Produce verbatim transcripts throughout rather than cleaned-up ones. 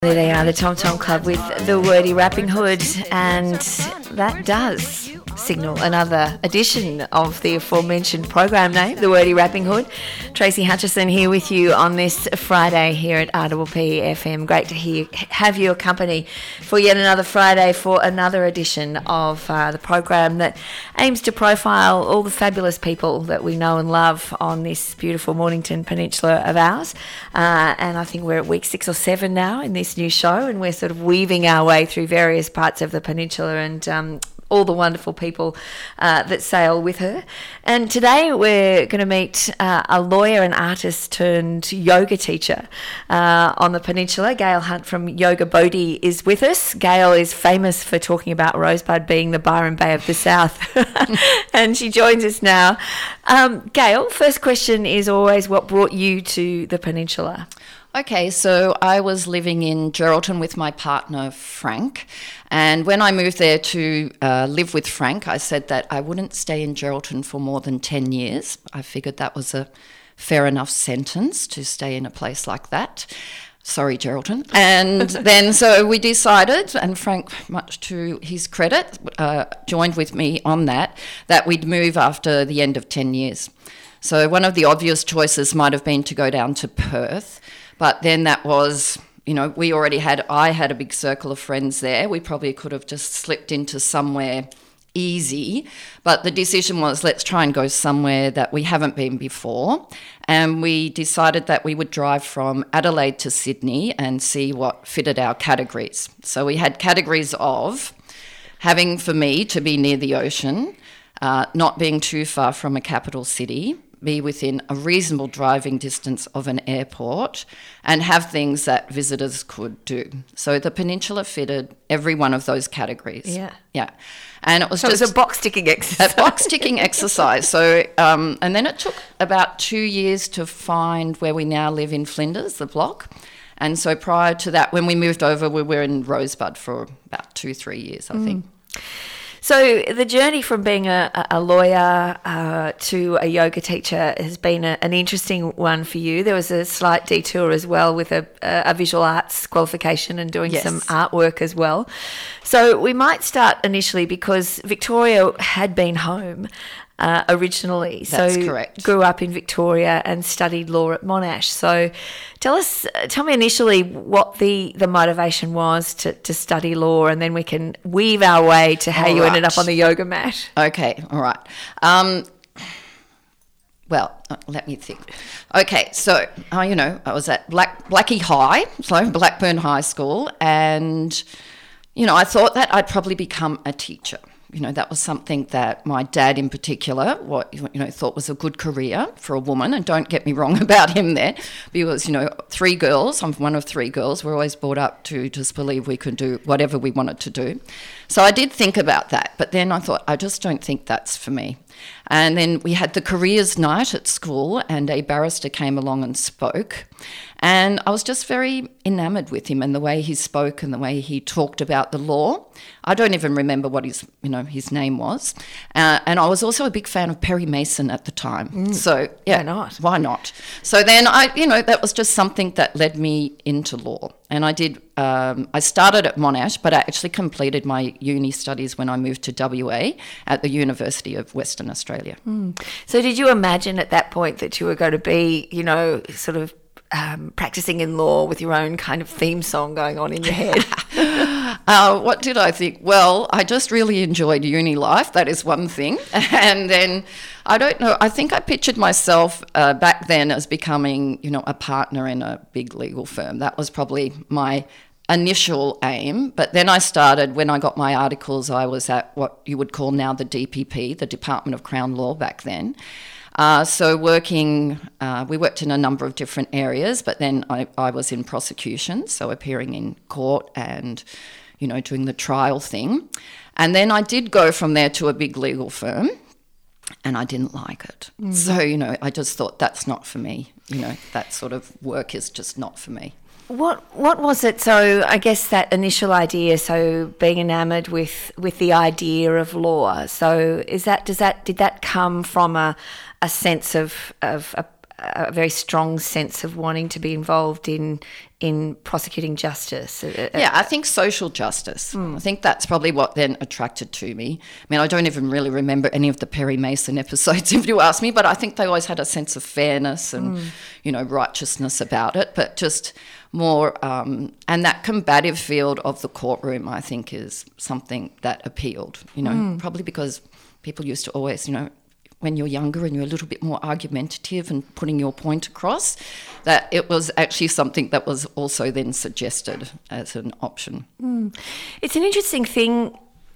There they are, the Tom Tom Club with the wordy Rapping Hood, and that does signal another edition of the aforementioned program name, the wordy Rapping Hood. Tracy Hutchison here with you on this Friday here at R P P F M. Great to hear, have your company for yet another Friday for another edition of uh, the program that aims to profile all the fabulous people that we know and love on this beautiful Mornington Peninsula of ours. Uh, and I think we're at week six or seven now in this new show, and we're sort of weaving our way through various parts of the peninsula and um, all the wonderful people uh, that sail with her. And today we're going to meet uh, a lawyer and artist turned yoga teacher uh, on the peninsula. Gail Hunt from Yoga Bodhi is with us. Gail is famous for talking about Rosebud being the Byron Bay of the South, and she joins us now. Um, Gail, first question is always, what brought you to the peninsula? Okay, so I was living in Geraldton with my partner, Frank, and when I moved there to uh, live with Frank, I said that I wouldn't stay in Geraldton for more than ten years. I figured that was a fair enough sentence to stay in a place like that. Sorry, Geraldton. And then so we decided, and Frank, much to his credit, uh, joined with me on that, that we'd move after the end of ten years. So one of the obvious choices might have been to go down to Perth, but then that was, you know, we already had, I had a big circle of friends there. We probably could have just slipped into somewhere easy, but the decision was, let's try and go somewhere that we haven't been before. And we decided that we would drive from Adelaide to Sydney and see what fitted our categories. So we had categories of having, for me, to be near the ocean, uh, not being too far from a capital city, be within a reasonable driving distance of an airport, and have things that visitors could do. So the peninsula fitted every one of those categories. Yeah. Yeah. And it was so just it was a box ticking exercise. A box ticking exercise. So, um, and then it took about two years to find where we now live in Flinders, the block. And so prior to that, when we moved over, we were in Rosebud for about two, three years, I mm. think. So the journey from being a, a lawyer uh, to a yoga teacher has been a, an interesting one for you. There was a slight detour as well with a, a visual arts qualification and doing yes. some artwork as well. So we might start initially because Victoria had been home uh, originally. That's so correct. Grew up in Victoria and studied law at Monash. So tell us, tell me initially what the, the motivation was to, to study law, and then we can weave our way to how all you right. ended up on the yoga mat. Okay, all right. Um, well, let me think. Okay, so, uh, you know, I was at Black, Blackie High, so Blackburn High School, and, you know, I thought that I'd probably become a teacher. You know, that was something that my dad in particular, what you know, thought was a good career for a woman. And don't get me wrong about him there, because, you know, three girls, I'm one of three girls, we're always brought up to just believe we could do whatever we wanted to do. So I did think about that, but then I thought, I just don't think that's for me. And then we had the careers night at school, and a barrister came along and spoke. And I was just very enamoured with him and the way he spoke and the way he talked about the law. I don't even remember what his, you know, his name was. Uh, and I was also a big fan of Perry Mason at the time. Mm. So, yeah. Why not? Why not? So then I, you know, that was just something that led me into law. And I did, um, I started at Monash, but I actually completed my uni studies when I moved to W A at the University of Western Australia. Mm. So did you imagine at that point that you were going to be, you know, sort of Um, practicing in law with your own kind of theme song going on in your head? uh, what did I think? Well, I just really enjoyed uni life. That is one thing. And then, I don't know, I think I pictured myself uh, back then as becoming, you know, a partner in a big legal firm. That was probably my initial aim. But then I started, when I got my articles, I was at what you would call now the D P P, the Department of Crown Law back then. Uh, so working, uh, we worked in a number of different areas, but then I, I was in prosecution, so appearing in court and, you know, doing the trial thing. And then I did go from there to a big legal firm, and I didn't like it. Mm. So, you know, I just thought that's not for me. You know, that sort of work is just not for me. What what was it? So I guess that initial idea, so being enamoured with, with the idea of law. So is that does that did that come from a a sense of of a, a very strong sense of wanting to be involved in in prosecuting justice. Yeah, I think social justice. Mm. I think that's probably what then attracted to me. I mean, I don't even really remember any of the Perry Mason episodes, if you ask me, but I think they always had a sense of fairness and, mm. you know, righteousness about it, but just more, um, and that combative field of the courtroom, I think, is something that appealed, you know, mm. probably because people used to always, you know, when you're younger and you're a little bit more argumentative and putting your point across, that it was actually something that was also then suggested as an option. Mm. It's an interesting thing,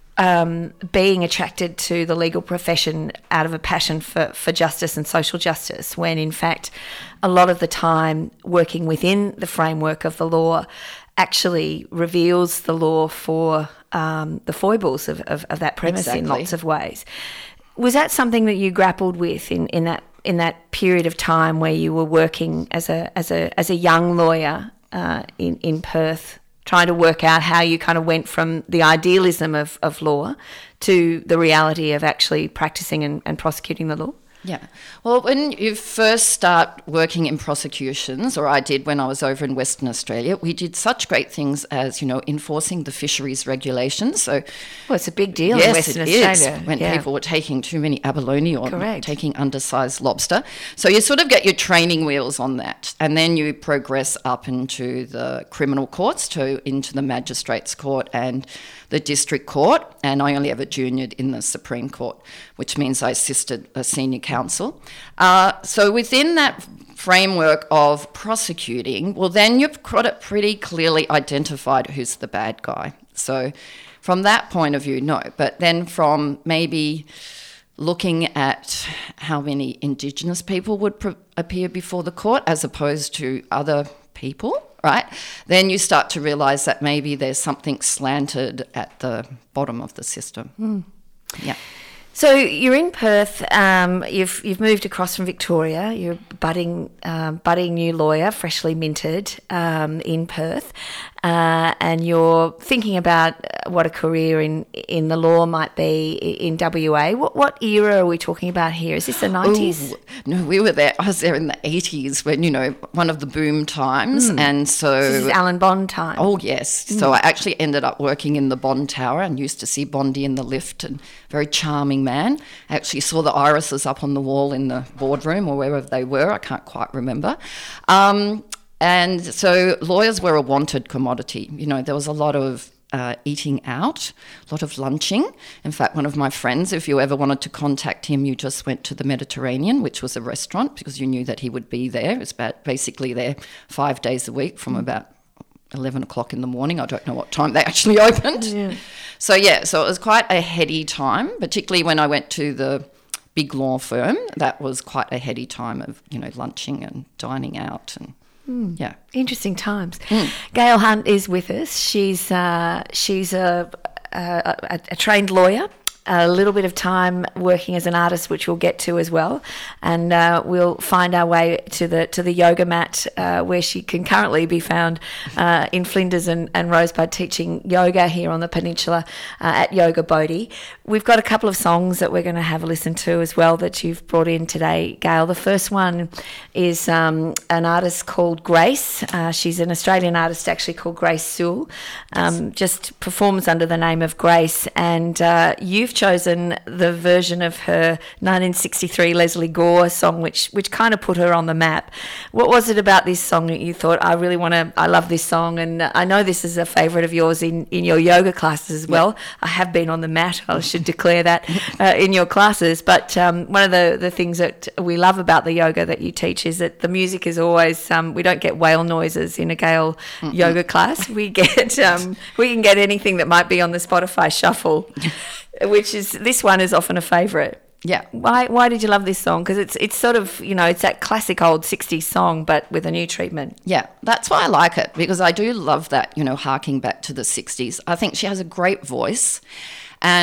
um, being attracted to the legal profession out of a passion for, for justice and social justice, when in fact a lot of the time working within the framework of the law actually reveals the law for um, the foibles of, of, of that premise exactly. in lots of ways. Was that something that you grappled with in, in that in that period of time where you were working as a as a as a young lawyer uh, in in Perth, trying to work out how you kind of went from the idealism of, of law to the reality of actually practicing and, and prosecuting the law? Yeah. Well, when you first start working in prosecutions, or I did when I was over in Western Australia, we did such great things as, you know, enforcing the fisheries regulations. So, well, it's a big deal yes, in Western it Australia. Is, when yeah. people were taking too many abalone or Correct. taking undersized lobster. So you sort of get your training wheels on that, and then you progress up into the criminal courts, to into the magistrates' court and the district court, and I only ever juniored in the Supreme Court, which means I assisted a senior counsel. Uh, so within that framework of prosecuting, well, then you've got it pretty clearly identified who's the bad guy. So from that point of view, no. But then from maybe looking at how many Indigenous people would pr- appear before the court as opposed to other people, right? Then you start to realise that maybe there's something slanted at the bottom of the system. Mm. Yeah. So you're in Perth. Um, you've you've moved across from Victoria. You're a budding um, budding new lawyer, freshly minted um, in Perth, uh, and you're thinking about what a career in in the law might be in W A. What what era are we talking about here? Is this the nineties? Ooh, no, we were there. I was there in the eighties when, you know, one of the boom times, mm. and so this is Alan Bond time. Oh yes. Mm. So I actually ended up working in the Bond Tower and used to see Bondy in the lift, and very charming man. I actually saw the irises up on the wall in the boardroom or wherever they were. I can't quite remember. Um, and so lawyers were a wanted commodity. You know, there was a lot of uh, eating out, a lot of lunching. In fact, one of my friends, if you ever wanted to contact him, you just went to the Mediterranean, which was a restaurant, because you knew that he would be there. It was about basically there five days a week from about eleven o'clock in the morning. I don't know what time they actually opened. Yeah. So, yeah, so it was quite a heady time, particularly when I went to the big law firm. That was quite a heady time of, you know, lunching and dining out and, mm. yeah. Interesting times. Mm. Gail Hunt is with us. She's uh, she's a, a, a, a trained lawyer. A little bit of time working as an artist, which we'll get to as well, and uh, we'll find our way to the to the yoga mat, uh, where she can currently be found uh, in Flinders and, and Rosebud teaching yoga here on the peninsula uh, at Yoga Bodhi. We've got a couple of songs that we're going to have a listen to as well that you've brought in today, Gail. The first one is um, an artist called Grace. Uh, she's an Australian artist actually called Grace Sewell, um, just performs under the name of Grace, and uh, you've chosen the version of her nineteen sixty-three Leslie Gore song, which which kind of put her on the map. What was it about this song that you thought, I really want to, I love this song, and I know this is a favourite of yours in, in your yoga classes as well. Yep. I have been on the mat, I should declare that, uh, in your classes, but um, one of the, the things that we love about the yoga that you teach is that the music is always, um, we don't get whale noises in a Gail Mm-mm. yoga class. We get, um, we can get anything that might be on the Spotify shuffle. Which is, this one is often a favourite. Yeah. Why Why did you love this song? Because it's it's sort of, you know, it's that classic old sixties song, but with a new treatment. Yeah, that's why I like it, because I do love that, you know, harking back to the sixties. I think she has a great voice. And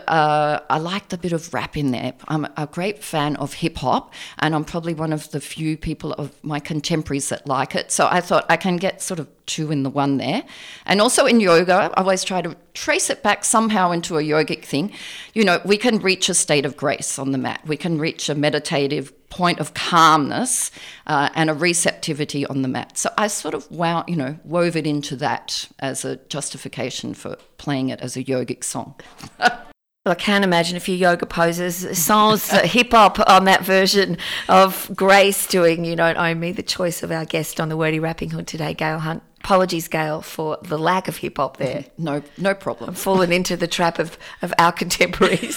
uh, I liked a bit of rap in there. I'm a great fan of hip hop, and I'm probably one of the few people of my contemporaries that like it. So I thought I can get sort of two in the one there. And also in yoga, I always try to trace it back somehow into a yogic thing. You know, we can reach a state of grace on the mat. We can reach a meditative point of calmness uh, and a receptivity on the mat. So I sort of, wow, you know, wove it into that as a justification for playing it as a yogic song. Well, I can't imagine a few yoga poses, sans hip hop on that version of Grace doing You Don't Own Me, the choice of our guest on the Wordy Rapping Hood today, Gail Hunt. Apologies, Gail, for the lack of hip hop there. No, no problem. I've fallen into the trap of, of our contemporaries.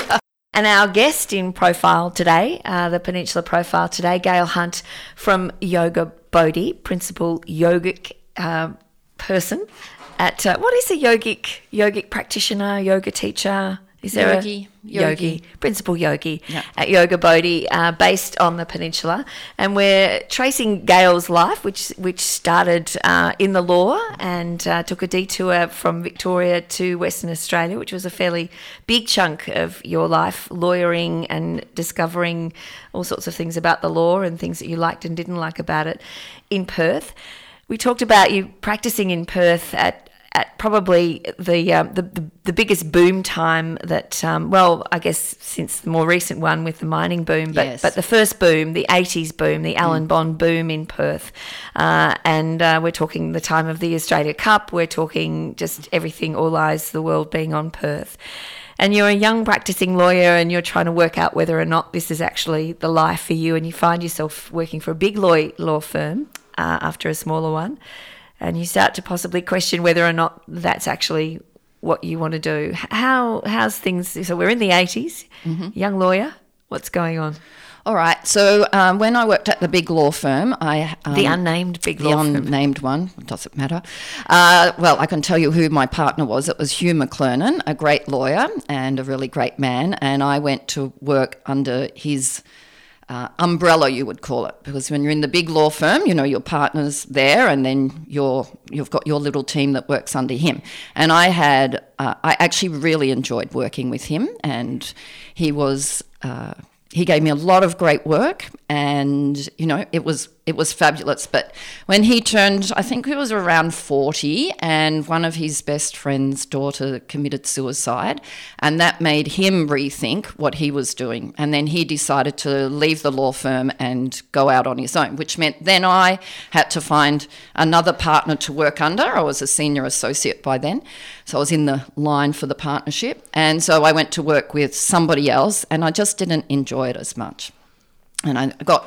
And our guest in profile today, uh, the Peninsula profile today, Gail Hunt from Yoga Bodhi, principal yogic uh, person at, uh, what is a yogic, yogic practitioner, yoga teacher? Is there yogi, a yogi, yogi, principal yogi yeah. at Yoga Bodhi, uh, based on the Peninsula, and we're tracing Gail's life, which which started uh, in the law and uh, took a detour from Victoria to Western Australia, which was a fairly big chunk of your life, lawyering and discovering all sorts of things about the law and things that you liked and didn't like about it in Perth. We talked about you practicing in Perth at at probably the, um, the the the biggest boom time that, um, well, I guess since the more recent one with the mining boom, but yes. but the first boom, the eighties boom, the Alan mm. Bond boom in Perth. Uh, and uh, we're talking the time of the Australia Cup. We're talking just everything, all eyes, the world being on Perth. And you're a young practicing lawyer and you're trying to work out whether or not this is actually the life for you, and you find yourself working for a big law, law firm uh, after a smaller one. And you start to possibly question whether or not that's actually what you want to do. How how's things? So we're in the eighties, mm-hmm. young lawyer. What's going on? All right. So um, when I worked at the big law firm, I um, the unnamed big the law firm, the unnamed one. It doesn't matter. Uh, well, I can tell you who my partner was. It was Hugh McLernan, a great lawyer and a really great man. And I went to work under his Uh, umbrella, you would call it, because when you're in the big law firm, you know, your partner's there, and then you're, you've got your little team that works under him. And I had, uh, I actually really enjoyed working with him, and he was, uh, he gave me a lot of great work, and, you know, it was it was fabulous. But when he turned, I think he was around forty, and one of his best friend's daughter committed suicide, and that made him rethink what he was doing. And then he decided to leave the law firm and go out on his own, which meant then I had to find another partner to work under. I was a senior associate by then, so I was in the line for the partnership. And so I went to work with somebody else, and I just didn't enjoy it as much. And I got...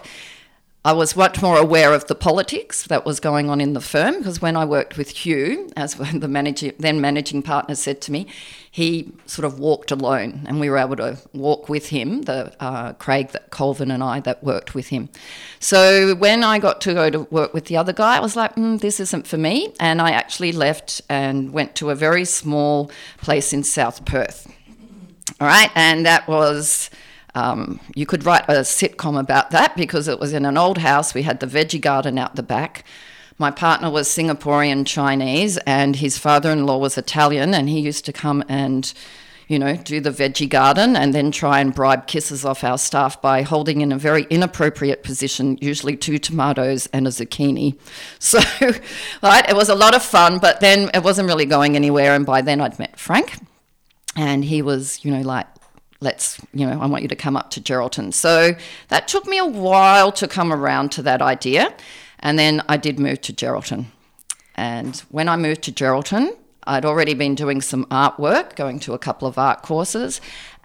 I was much more aware of the politics that was going on in the firm, because when I worked with Hugh, as the manager, then managing partner said to me, he sort of walked alone, and we were able to walk with him, the uh, Craig, that Colvin and I that worked with him. So when I got to go to work with the other guy, I was like, mm, this isn't for me, and I actually left and went to a very small place in South Perth. All right, and that was... Um, you could write a sitcom about that, because it was in an old house. We had the veggie garden out the back. My partner was Singaporean Chinese, and his father-in-law was Italian, and he used to come and, you know, do the veggie garden and then try and bribe kisses off our staff by holding in a very inappropriate position, usually two tomatoes and a zucchini. So, right, it was a lot of fun, but then it wasn't really going anywhere, and by then I'd met Frank, and he was, you know, like, let's, you know, I want you to come up to Geraldton. So that took me a while to come around to that idea. And then I did move to Geraldton. And when I moved to Geraldton, I'd already been doing some artwork, going to a couple of art courses.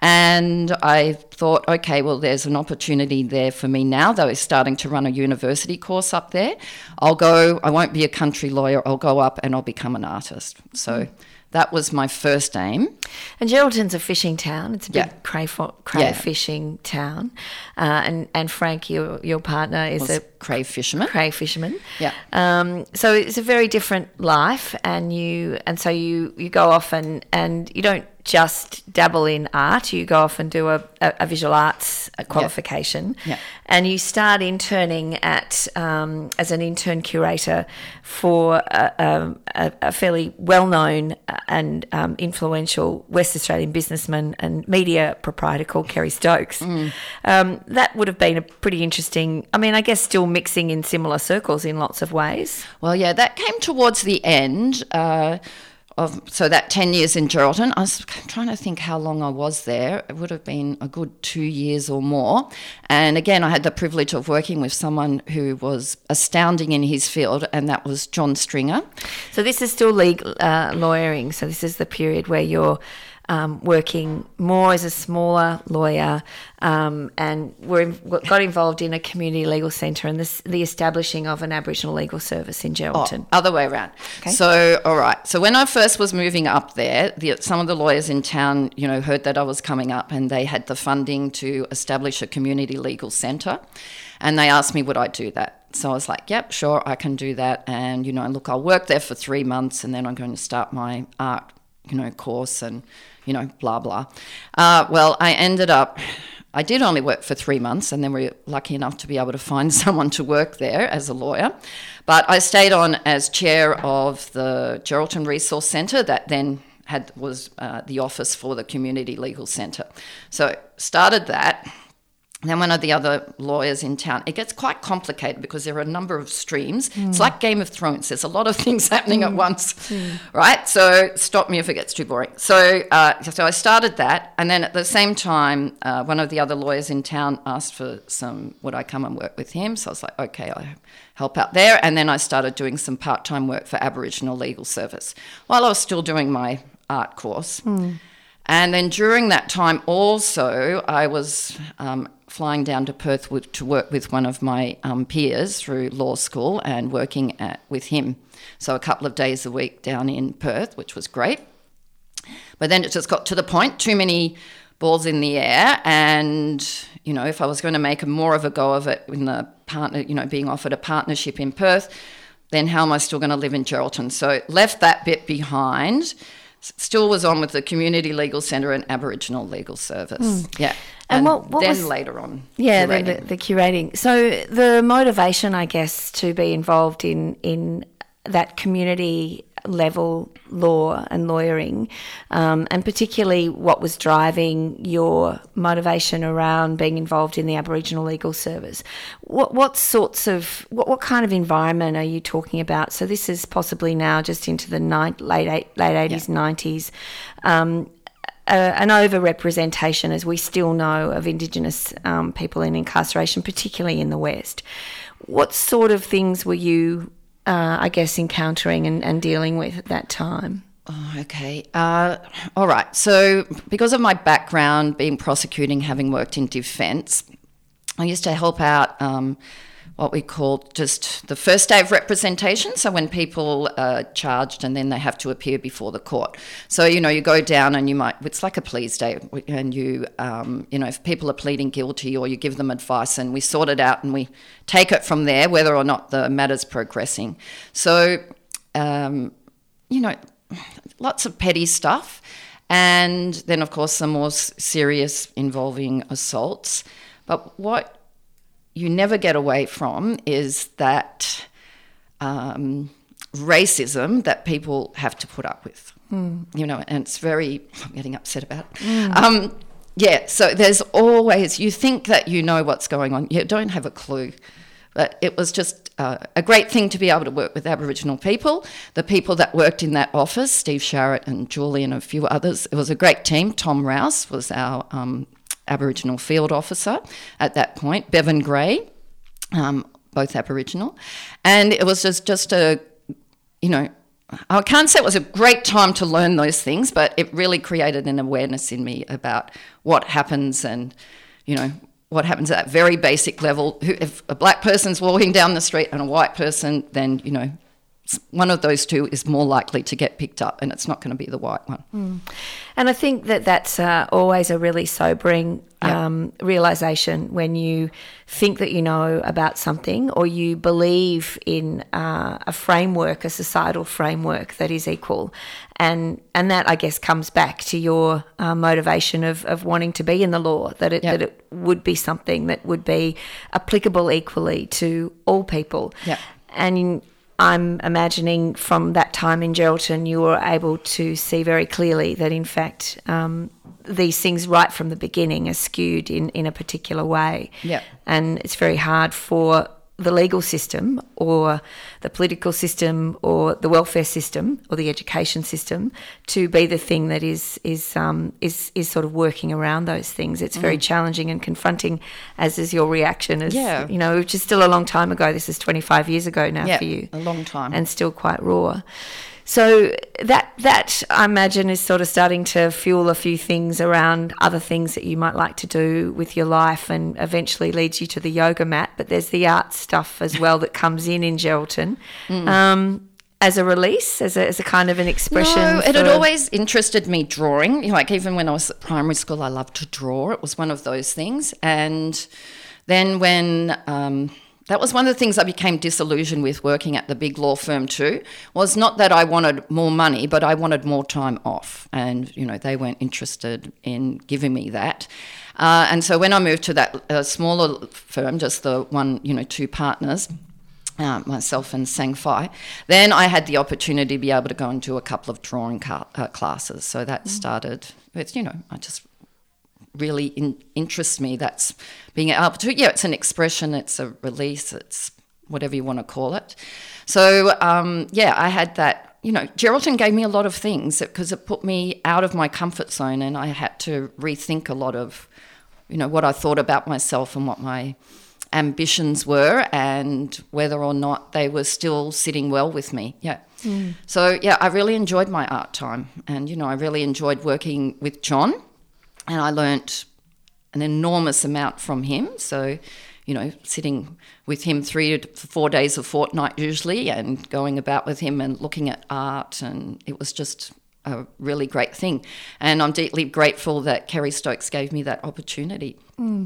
And I thought, okay, well, there's an opportunity there for me now. They were starting to run a university course up there. I'll go, I won't be a country lawyer. I'll go up and I'll become an artist. So... Mm. That was my first aim. And Geraldton's a fishing town. It's a big yeah. crayfish cray yeah. fishing town. Uh, and, and Frank, your your partner, is was a cray fisherman. Cray fisherman. Yeah. Um, so it's a very different life, and you and so you, you go off and, and you don't just dabble in art. You go off and do a, a, a visual arts qualification, yeah. Yeah. and you start interning at um, as an intern curator for a, a, a fairly well-known and um, influential West Australian businessman and media proprietor called Kerry Stokes. Mm. Um, that would have been a pretty interesting, I mean, I guess still mixing in similar circles in lots of ways. Well, yeah, that came towards the end. Uh, Of, so that ten years in Geraldton, I was trying to think how long I was there. It would have been a good two years or more. And again, I had the privilege of working with someone who was astounding in his field, and that was John Stringer. So this is still legal uh, lawyering. So this is the period where you're um, working more as a smaller lawyer, um, and were got involved in a community legal centre and this, the establishing of an Aboriginal legal service in Geraldton. Oh, other way around. Okay. So, all right. So when I first was moving up there, the, some of the lawyers in town, you know, heard that I was coming up, and they had the funding to establish a community legal centre, and they asked me would I do that. So I was like, yep, sure, I can do that. And, you know, look, I'll work there for three months and then I'm going to start my art, you know, course and, you know, blah, blah. Uh, well, I ended up, I did only work for three months and then we were lucky enough to be able to find someone to work there as a lawyer. But I stayed on as chair of the Geraldton Resource Centre that then had was uh, the office for the Community Legal Centre. So started that. Then one of the other lawyers in town, it gets quite complicated because there are a number of streams. Mm. It's like Game of Thrones. There's a lot of things happening mm. at once, mm. right? So stop me if it gets too boring. So uh, so I started that, and then at the same time, uh, one of the other lawyers in town asked for some, would I come and work with him? So I was like, okay, I'll help out there. And then I started doing some part-time work for Aboriginal Legal Service while I was still doing my art course. Mm. And then during that time also, I was um, flying down to Perth with, to work with one of my um, peers through law school and working at, with him. So a couple of days a week down in Perth, which was great. But then it just got to the point, too many balls in the air. And, you know, if I was going to make a more of a go of it in the partner, you know, being offered a partnership in Perth, then how am I still going to live in Geraldton? So left that bit behind. Still was on with the Community Legal Centre and Aboriginal Legal Service. Mm. Yeah. And, and what, what then was, later on, yeah, curating. The, the curating. So the motivation, I guess, to be involved in, in that community level law and lawyering, um, and particularly what was driving your motivation around being involved in the Aboriginal Legal Service. What what sorts of, what, what kind of environment are you talking about? So this is possibly now just into the ni- late eight, late eighties, yeah. nineties, um, uh, an overrepresentation, as we still know, of Indigenous um, people in incarceration, particularly in the West. What sort of things were you Uh, I guess, encountering and, and dealing with at that time? Oh, okay. Uh, all right. So because of my background, being prosecuting, having worked in defence, I used to help out um, what we call just the first day of representation. So when people are charged and then they have to appear before the court. So, you know, you go down and you might, it's like a pleas day, and you, um, you know, if people are pleading guilty or you give them advice and we sort it out and we take it from there, whether or not the matter's progressing. So, um, you know, lots of petty stuff. And then, of course, some more serious involving assaults. But what you never get away from is that um, racism that people have to put up with, mm. you know, and it's very, I'm getting upset about it. Mm. Um, yeah, so there's always, you think that you know what's going on. You don't have a clue. But it was just uh, a great thing to be able to work with Aboriginal people. The people that worked in that office, Steve Sharrett and Julie and a few others, it was a great team. Tom Rouse was our um Aboriginal field officer at that point, Bevan Gray, um, both Aboriginal. And it was just, just a, you know, I can't say it was a great time to learn those things, but it really created an awareness in me about what happens and, you know, what happens at that very basic level. If a black person's walking down the street and a white person, then, you know, one of those two is more likely to get picked up, and it's not going to be the white one. Mm. And I think that that's uh, always a really sobering yeah. um, realization when you think that you know about something, or you believe in uh, a framework, a societal framework that is equal. And and that, I guess, comes back to your uh, motivation of, of wanting to be in the law, that it, yep. that it would be something that would be applicable equally to all people. Yep. And I'm imagining from that time in Geraldton, you were able to see very clearly that, in fact, um, these things right from the beginning are skewed in, in a particular way. Yep. And it's very hard for the legal system or the political system or the welfare system or the education system to be the thing that is is um, is is sort of working around those things. It's very mm. challenging and confronting, as is your reaction. As yeah. you know, which is still a long time ago. This is twenty-five years ago now yeah, for you. A long time. And still quite raw. So that, that I imagine, is sort of starting to fuel a few things around other things that you might like to do with your life, and eventually leads you to the yoga mat. But there's the art stuff as well that comes in in Geraldton mm. um, as a release, as a, as a kind of an expression. No, it had always interested me, drawing. You know, like even when I was at primary school, I loved to draw. It was one of those things. And then when... Um, That was one of the things I became disillusioned with working at the big law firm too, was not that I wanted more money, but I wanted more time off. And, you know, they weren't interested in giving me that. Uh, and so when I moved to that uh, smaller firm, just the one, you know, two partners, uh, myself and Sang Fai, then I had the opportunity to be able to go and do a couple of drawing car- uh, classes. So that mm. started with, you know, I just... really in, interests me. That's being able to, yeah, it's an expression, it's a release, it's whatever you want to call it. So, um, yeah, I had that, you know, Geraldton gave me a lot of things because it put me out of my comfort zone, and I had to rethink a lot of, you know, what I thought about myself and what my ambitions were and whether or not they were still sitting well with me. Yeah. Mm. So, yeah, I really enjoyed my art time, and, you know, I really enjoyed working with John. And I learnt an enormous amount from him. So, you know, sitting with him three to four days a fortnight usually, and going about with him and looking at art, and it was just a really great thing. And I'm deeply grateful that Kerry Stokes gave me that opportunity. Mm.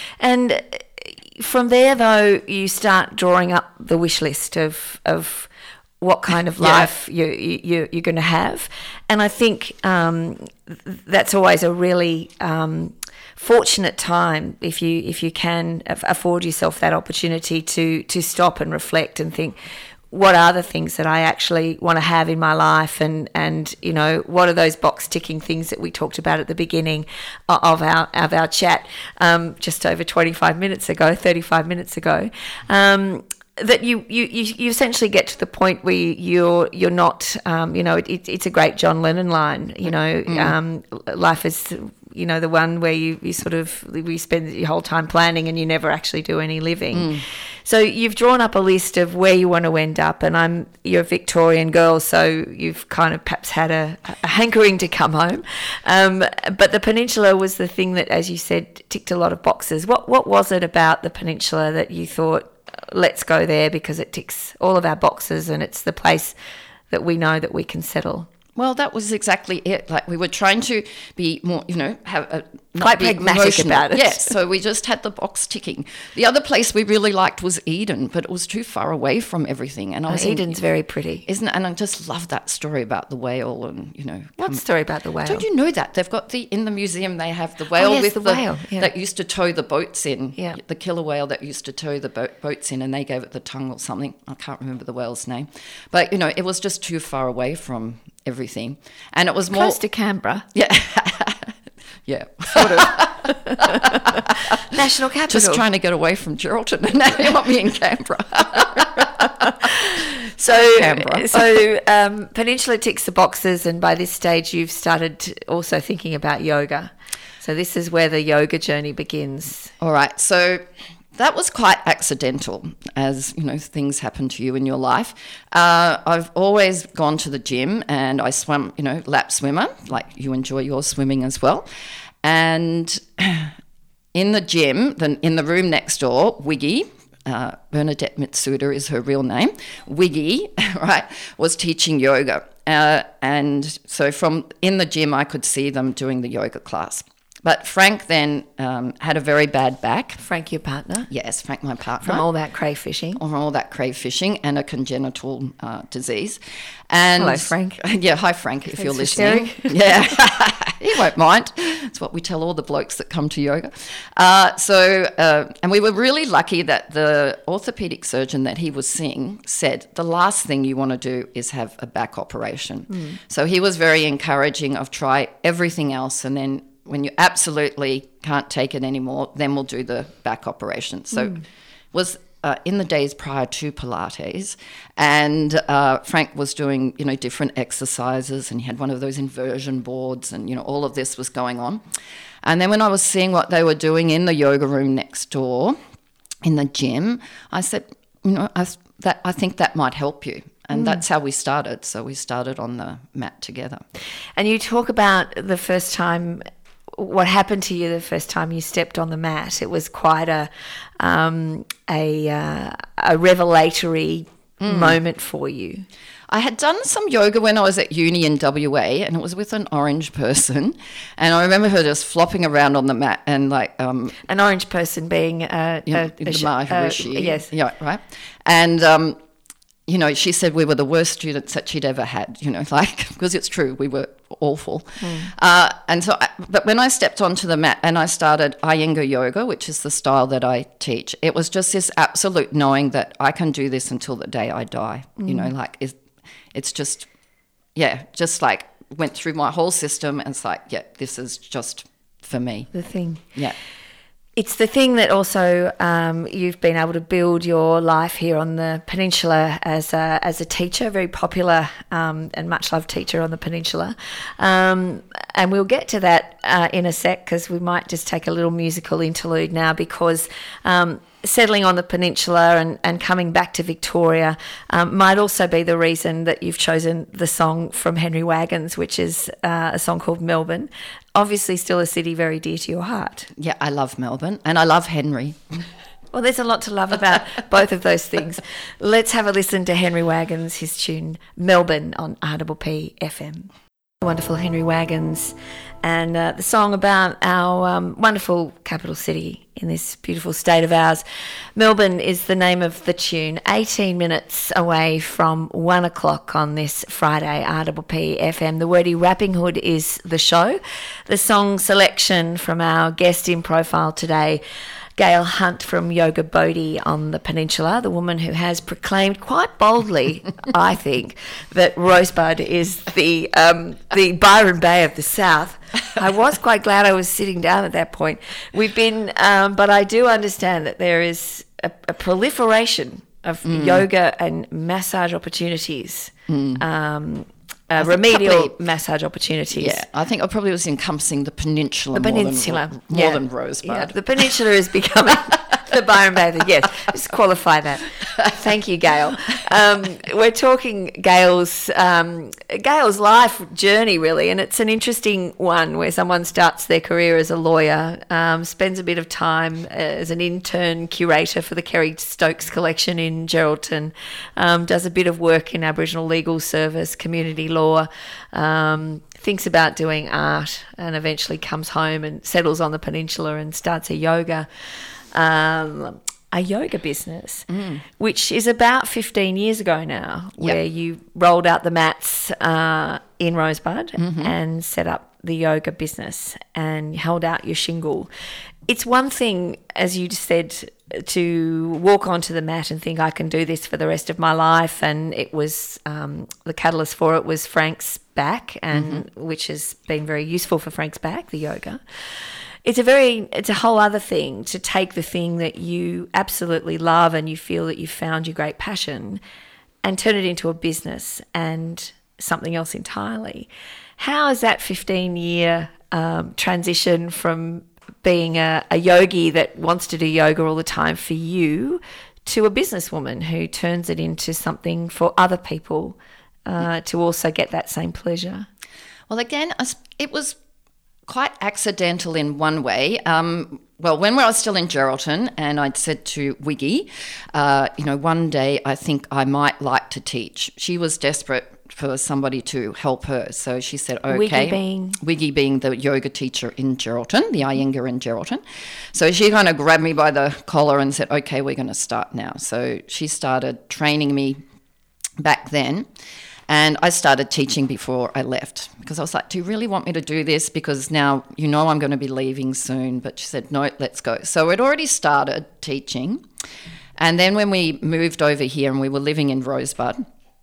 And from there, though, you start drawing up the wish list of of what kind of life yeah. you, you, you're going to have. And I think um, that's always a really um, fortunate time if you if you can afford yourself that opportunity to to stop and reflect and think, what are the things that I actually want to have in my life, and, and you know, what are those box ticking things that we talked about at the beginning of our of our chat um, just over twenty-five minutes ago, thirty-five minutes ago. Um, that you, you, you essentially get to the point where you're you're not, um, you know, it, it's a great John Lennon line, you know, mm. um, life is, you know, the one where you, you sort of, we spend your whole time planning and you never actually do any living. Mm. So you've drawn up a list of where you want to end up, and I'm you're a Victorian girl, so you've kind of perhaps had a, a hankering to come home. Um, but the Peninsula was the thing that, as you said, ticked a lot of boxes. What what was it about the Peninsula that you thought, let's go there because it ticks all of our boxes and it's the place that we know that we can settle? Well, that was exactly it. Like, we were trying to be more, you know, have a quite pragmatic emotional. about it. Yes, so we just had the box ticking. The other place we really liked was Eden, but it was too far away from everything. And I was oh, Eden's in, very pretty, isn't it? And I just love that story about the whale, and you know, what story about the whale? Don't you know that they've got the in the museum they have the whale oh, yes, with the, the whale yeah. that used to tow the boats in, yeah. the killer whale that used to tow the boat, boats in, and they gave it the tongue or something. I can't remember the whale's name, but you know, it was just too far away from everything, and it was more close to Canberra. Yeah. Yeah, sort of. National capital. Just trying to get away from Geraldton, and now you want me in Canberra. so, Canberra. so um, Peninsula ticks the boxes, and by this stage, you've started also thinking about yoga. So this is where the yoga journey begins. All right. So that was quite accidental, as you know, things happen to you in your life. Uh, I've always gone to the gym, and I swam, you know, lap swimmer, like you enjoy your swimming as well. And in the gym, the, in the room next door, Wiggy, uh, Bernadette Mitsuda is her real name, Wiggy, right, was teaching yoga. Uh, and so from in the gym, I could see them doing the yoga class. but Frank then um, had a very bad back. Frank, your partner? Yes, Frank, my partner. From all that crayfishing. From all that crayfishing and a congenital uh, disease. And hello, Frank. Yeah, hi, Frank, if Thanks you're for listening. sharing. Yeah, he won't mind. It's what we tell all the blokes that come to yoga. Uh, so, uh, and we were really lucky that the orthopaedic surgeon that he was seeing said the last thing you want to do is have a back operation. Mm. So he was very encouraging of try everything else, and then when you absolutely can't take it anymore, then we'll do the back operation. So mm. was uh, in the days prior to Pilates, and uh, Frank was doing, you know, different exercises, and he had one of those inversion boards, and, you know, all of this was going on. And then when I was seeing what they were doing in the yoga room next door, in the gym, I said, you know, I, that, I think that might help you. And mm. that's how we started. So we started on the mat together. And you talk about the first time, what happened to you the first time you stepped on the mat. It was quite a um, a, uh, a revelatory mm. moment for you. I had done some yoga when I was at uni in W A, and it was with an orange person. And I remember her just flopping around on the mat and like... Um, an orange person being a... You know, a, a, the Maharishi. Uh, yes. Yeah, right. And... Um, you know, she said we were the worst students that she'd ever had, you know, like, because it's true, we were awful. Mm. Uh, and so, I, but when I stepped onto the mat and I started Iyengar yoga, which is the style that I teach, it was just this absolute knowing that I can do this until the day I die, mm. you know, like, it's, it's just, yeah, just like went through my whole system and it's like, yeah, this is just for me. The thing. Yeah. It's the thing that also um, you've been able to build your life here on the peninsula as a, as a teacher, a very popular um, and much loved teacher on the peninsula. Um, and we'll get to that uh, in a sec, because we might just take a little musical interlude now, because um, settling on the peninsula and, and coming back to Victoria um, might also be the reason that you've chosen the song from Henry Wagons, which is uh, a song called Melbourne. Obviously still a city very dear to your heart. Yeah, I love Melbourne and I love Henry. Well, there's a lot to love about both of those things. Let's have a listen to Henry Wagons, his tune Melbourne on R P P F M. Wonderful Henry Wagons, and uh, the song about our um, wonderful capital city in this beautiful state of ours. Melbourne is the name of the tune, eighteen minutes away from one o'clock on this Friday, R P P F M. The Wordy Rapping Hood is the show. The song selection from our guest in profile today, Gail Hunt from Yoga Bodhi on the peninsula, the woman who has proclaimed quite boldly, I think, that Rosebud is the um, the Byron Bay of the South. I was quite glad I was sitting down at that point. We've been, um, but I do understand that there is a, a proliferation of mm. yoga and massage opportunities. Mm. Um, Uh, remedial probably, massage opportunities. Yeah, I think I probably was encompassing the peninsula, the more peninsula. than, more yeah. than Rosebud. Yeah, the peninsula is becoming the Byron Bay. Yes, just qualify that. Thank you, Gail. Um, we're talking Gail's um, Gail's life journey, really, and it's an interesting one where someone starts their career as a lawyer, um, spends a bit of time as an intern curator for the Kerry Stokes collection in Geraldton, um, does a bit of work in Aboriginal legal service, community law. Law, um, thinks about doing art, and eventually comes home and settles on the peninsula and starts a yoga um, a yoga business, mm. which is about fifteen years ago now, yep. where you rolled out the mats uh, in Rosebud mm-hmm. and set up the yoga business and held out your shingle. It's one thing, as you said, to walk onto the mat and think I can do this for the rest of my life, and it was um, the catalyst for it was Frank's back, and mm-hmm. which has been very useful for Frank's back, the yoga. It's a very it's a whole other thing to take the thing that you absolutely love and you feel that you've found your great passion and turn it into a business and something else entirely. How is that fifteen year um, transition from being a, a yogi that wants to do yoga all the time for you to a businesswoman who turns it into something for other people uh, to also get that same pleasure? Well, again, it was quite accidental in one way. Um, well, when I was still in Geraldton, and I'd said to Wiggy, uh, you know, one day I think I might like to teach. She was desperate for somebody to help her. So she said, okay. Wiggy being? Wiggy being the yoga teacher in Geraldton, the Iyengar in Geraldton. So she kind of grabbed me by the collar and said, okay, we're going to start now. So she started training me back then. And I started teaching before I left because I was like, do you really want me to do this? Because now you know I'm going to be leaving soon. But she said, no, let's go. So it already started teaching. And then when we moved over here and we were living in Rosebud,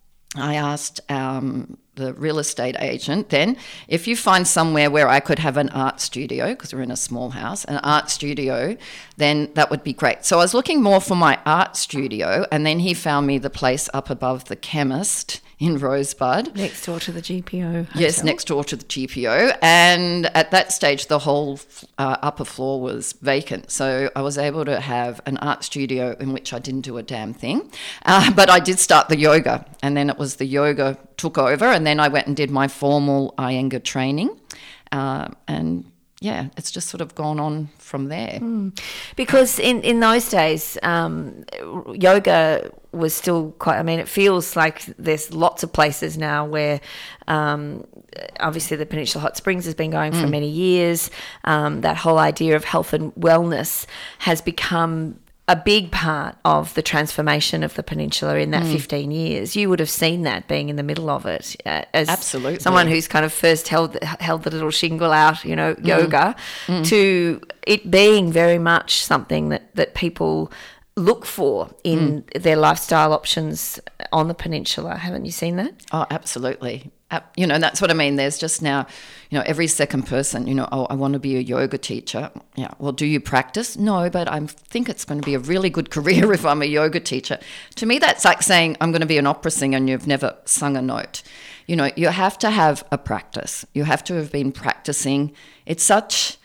I asked um, the real estate agent then, if you find somewhere where I could have an art studio, because we're in a small house, an art studio, then that would be great. So I was looking more for my art studio, and then he found me the place up above the chemist in Rosebud. Next door to the G P O hotel. Yes, next door to the G P O. And at that stage, the whole uh, upper floor was vacant. So I was able to have an art studio in which I didn't do a damn thing. Uh, but I did start the yoga. And then it was the yoga took over. And then I went and did my formal Iyengar training. Uh, and yeah, it's just sort of gone on from there. Mm. Because in, in those days, um, yoga was still quite, I mean, it feels like there's lots of places now where um, obviously the Peninsula Hot Springs has been going for mm. many years. Um, that whole idea of health and wellness has become a big part of the transformation of the peninsula in that mm. fifteen years. You would have seen that being in the middle of it. Uh, as Absolutely. Someone who's kind of first held held the little shingle out, you know, mm. yoga, mm. to it being very much something that, that people look for in mm. their lifestyle options on the peninsula. Haven't you seen that? Oh, absolutely. Uh, you know, that's what I mean. There's just now, you know, every second person, you know, oh, I want to be a yoga teacher. Yeah, well, do you practice? No, but I think it's going to be a really good career if I'm a yoga teacher. To me, that's like saying I'm going to be an opera singer and you've never sung a note. You know, you have to have a practice. You have to have been practicing. It's such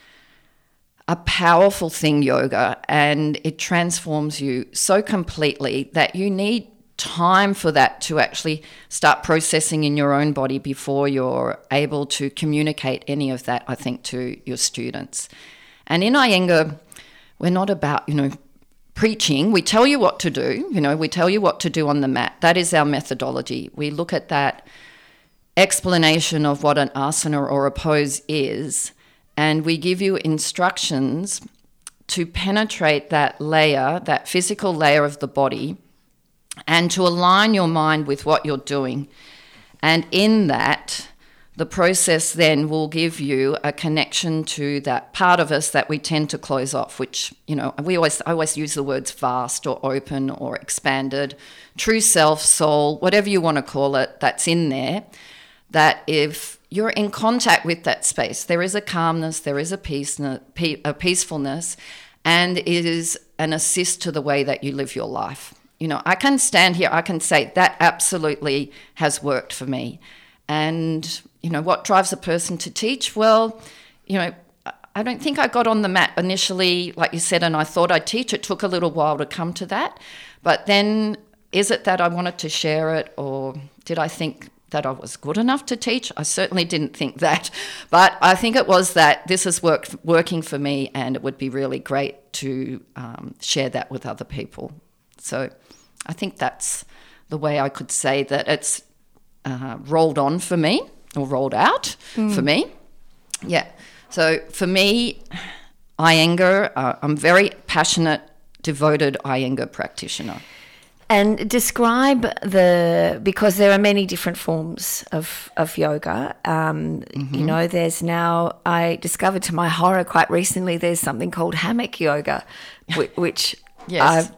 a powerful thing, yoga, and it transforms you so completely that you need time for that to actually start processing in your own body before you're able to communicate any of that, I think, to your students. And in Iyengar, we're not about, you know, preaching. We tell you what to do, you know, we tell you what to do on the mat. That is our methodology. We look at that explanation of what an asana or a pose is, and we give you instructions to penetrate that layer, that physical layer of the body, and to align your mind with what you're doing. And in that, the process then will give you a connection to that part of us that we tend to close off, which, you know, we always I always use the words vast or open or expanded, true self, soul, whatever you want to call it, that's in there, that if you're in contact with that space, there is a calmness, there is a, peace, a peacefulness, and it is an assist to the way that you live your life. You know, I can stand here, I can say that absolutely has worked for me. And, you know, what drives a person to teach? Well, you know, I don't think I got on the mat initially, like you said, and I thought I'd teach. It took a little while to come to that. But then is it that I wanted to share it, or did I think that I was good enough to teach? I certainly didn't think that. But I think it was that this is work, working for me, and it would be really great to um, share that with other people. So I think that's the way I could say that it's uh, rolled on for me, or rolled out mm. for me. Yeah. So for me, Iyengar, uh, I'm very passionate, devoted Iyengar practitioner. And describe the, because there are many different forms of, of yoga. Um, mm-hmm. You know, there's now, I discovered to my horror quite recently, there's something called hammock yoga, which, which yes.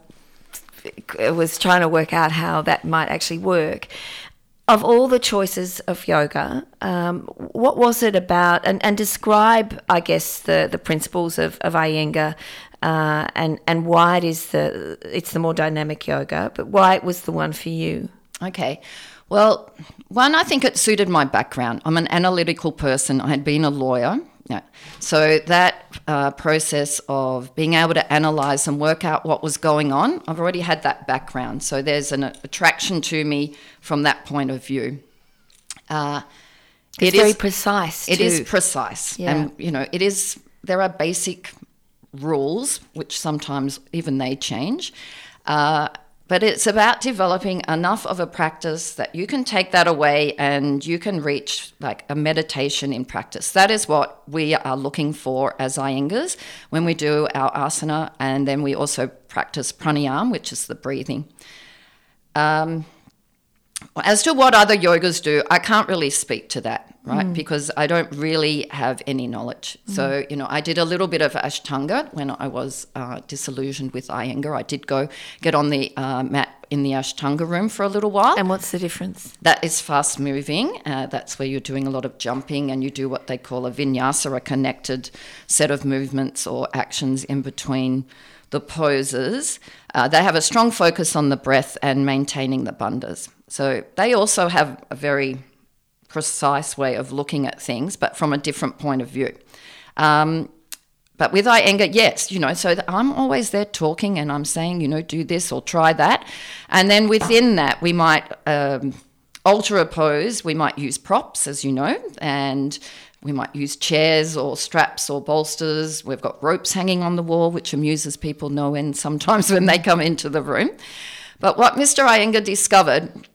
I was trying to work out how that might actually work. Of all the choices of yoga, um, what was it about? And, and describe, I guess, the, the principles of, of Iyengar uh, and and why it is the it's the more dynamic yoga, but why it was the one for you. Okay. Well, one, I think it suited my background. I'm an analytical person. I had been a lawyer. Yeah. So that uh, process of being able to analyse and work out what was going on, I've already had that background. So there's an attraction to me from that point of view. Uh, it's it very is, precise. It too. is precise. Yeah. And, you know, it is, there are basic rules, which sometimes even they change. Uh, but it's about developing enough of a practice that you can take that away and you can reach like a meditation in practice. That is what we are looking for as Iyengers when we do our asana, and then we also practice pranayama, which is the breathing. Um, as to what other yogas do, I can't really speak to that, right? Mm. Because I don't really have any knowledge. Mm. So, you know, I did a little bit of Ashtanga when I was uh, disillusioned with Iyengar. I did go get on the uh, mat in the Ashtanga room for a little while. And what's the difference? That is fast moving. Uh, that's where you're doing a lot of jumping, and you do what they call a vinyasa, a connected set of movements or actions in between the poses. Uh, they have a strong focus on the breath and maintaining the bandhas. So they also have a very precise way of looking at things, but from a different point of view. Um, but with Iyengar, yes, you know, so I'm always there talking and I'm saying, you know, do this or try that. And then within that, we might um, alter a pose. We might use props, as you know, and we might use chairs or straps or bolsters. We've got ropes hanging on the wall, which amuses people no end sometimes when they come into the room. But what Mister Iyengar discovered,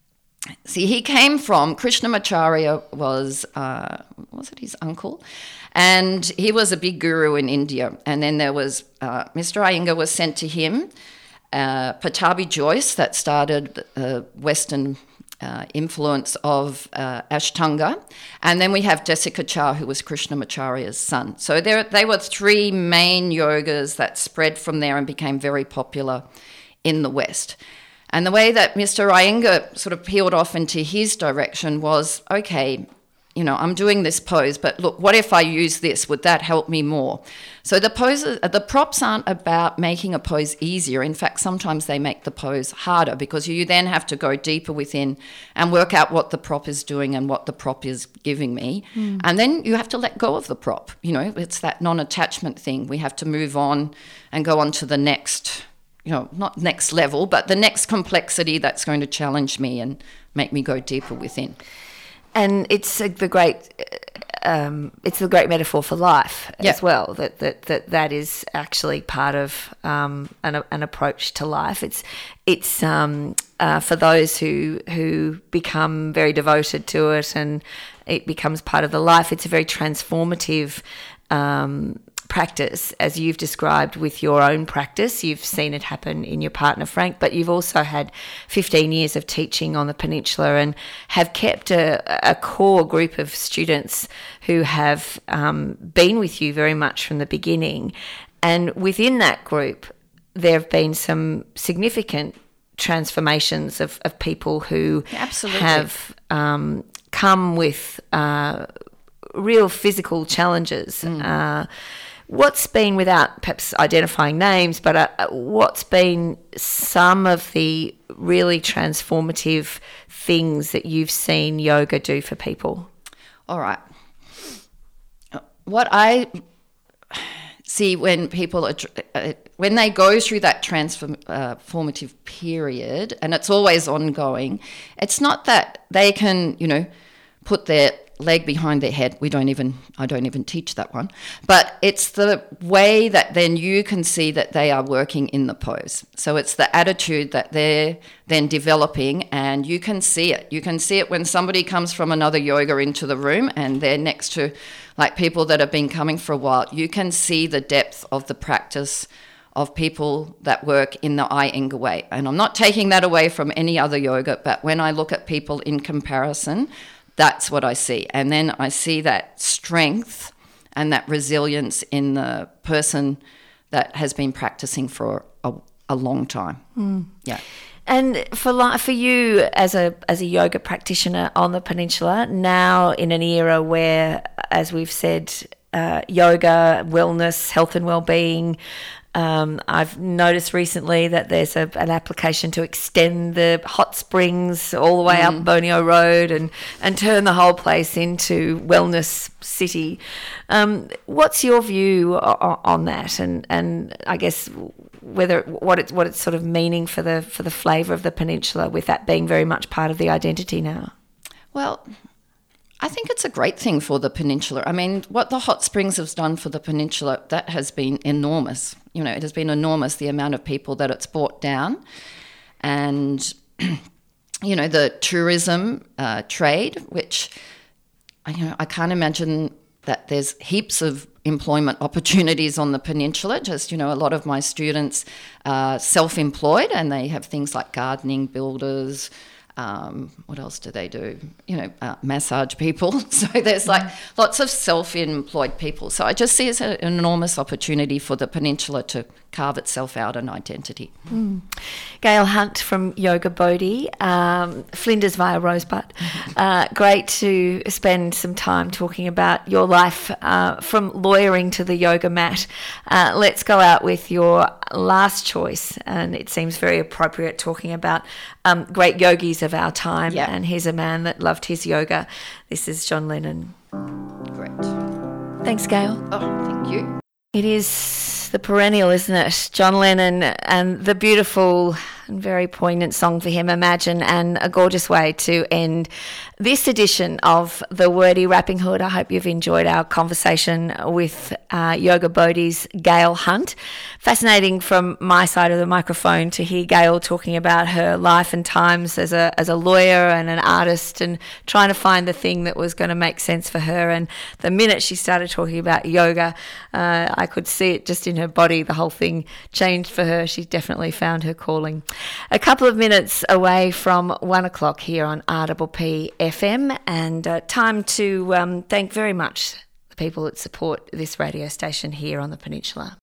see, he came from, Krishnamacharya was, uh, was it his uncle? And he was a big guru in India. And then there was, uh, Mister Iyengar was sent to him, uh, Patabi Joyce, that started uh, Western uh, influence of uh, Ashtanga. And then we have Desikachar, who was Krishnamacharya's son. So there, they were three main yogas that spread from there and became very popular in the West. And the way that Mister Iyengar sort of peeled off into his direction was, okay, you know, I'm doing this pose, but look, what if I use this? Would that help me more? So the poses, the props aren't about making a pose easier. In fact, sometimes they make the pose harder because you then have to go deeper within and work out what the prop is doing and what the prop is giving me. Mm. And then you have to let go of the prop. You know, it's that non-attachment thing. We have to move on and go on to the next, you know, not next level, but the next complexity that's going to challenge me and make me go deeper within. And it's uh, the great, um, it's the great metaphor for life yep. as well. That that that that is actually part of um, an an approach to life. It's it's um, uh, for those who who become very devoted to it, and it becomes part of the life. It's a very transformative Um, practice, as you've described with your own practice. You've seen it happen in your partner Frank, but you've also had fifteen years of teaching on the peninsula and have kept a, a core group of students who have um, been with you very much from the beginning. And within that group, there have been some significant transformations of, of people who Absolutely. have um, come with uh, real physical challenges. Mm. Uh, What's been, without perhaps identifying names, but uh, what's been some of the really transformative things that you've seen yoga do for people? All right. What I see when people are, uh, when they go through that transformative period, and it's always ongoing, it's not that they can, you know, put their leg behind their head. We don't even, I don't even teach that one. But it's the way that then you can see that they are working in the pose. So it's the attitude that they're then developing, and you can see it. You can see it when somebody comes from another yoga into the room and they're next to like people that have been coming for a while. You can see the depth of the practice of people that work in the Iyengar way. And I'm not taking that away from any other yoga, but when I look at people in comparison, that's what I see. And then I see that strength and that resilience in the person that has been practicing for a, a long time. Mm. Yeah. And for li- for you as a as a yoga practitioner on the peninsula, now in an era where, as we've said, uh, yoga, wellness, health and well-being, Um, I've noticed recently that there's a, an application to extend the hot springs all the way mm. up Borneo Road and, and turn the whole place into wellness city. Um, what's your view on, on that? And, and I guess whether what it's what it's sort of meaning for the for the flavour of the peninsula, with that being very much part of the identity now. Well, I think it's a great thing for the peninsula. I mean, what the hot springs have done for the peninsula, that has been enormous. You know, it has been enormous, the amount of people that it's brought down. and, you know, the tourism uh, trade, which, you know, I can't imagine that there's heaps of employment opportunities on the peninsula. Just, you know, a lot of my students are self-employed and they have things like gardening, builders, um, what else do they do? You know, uh, massage people. So there's like mm. lots of self-employed people. So I just see it as a, an enormous opportunity for the peninsula to carve itself out an identity. Mm. Gail Hunt from Yoga Bodhi, um, Flinders via Rosebud. Mm-hmm. Uh, great to spend some time talking about your life uh, from lawyering to the yoga mat. Uh, let's go out with your last choice, and it seems very appropriate talking about um, great yogis of our time, yep. and he's a man that loved his yoga. This is John Lennon. Great. Thanks, Gail. Oh, thank you. It is the perennial, isn't it? John Lennon and the beautiful and very poignant song for him, Imagine, and a gorgeous way to end this edition of the Wordy Rapping Hood. I hope you've enjoyed our conversation with uh, Yoga Bodhi's Gail Hunt. Fascinating from my side of the microphone to hear Gail talking about her life and times as a as a lawyer and an artist, and trying to find the thing that was going to make sense for her. And the minute she started talking about yoga, uh, I could see it just in her body. The whole thing changed for her. She definitely found her calling. A couple of minutes away from one o'clock here on R P P F M, and uh, time to um, thank very much the people that support this radio station here on the peninsula.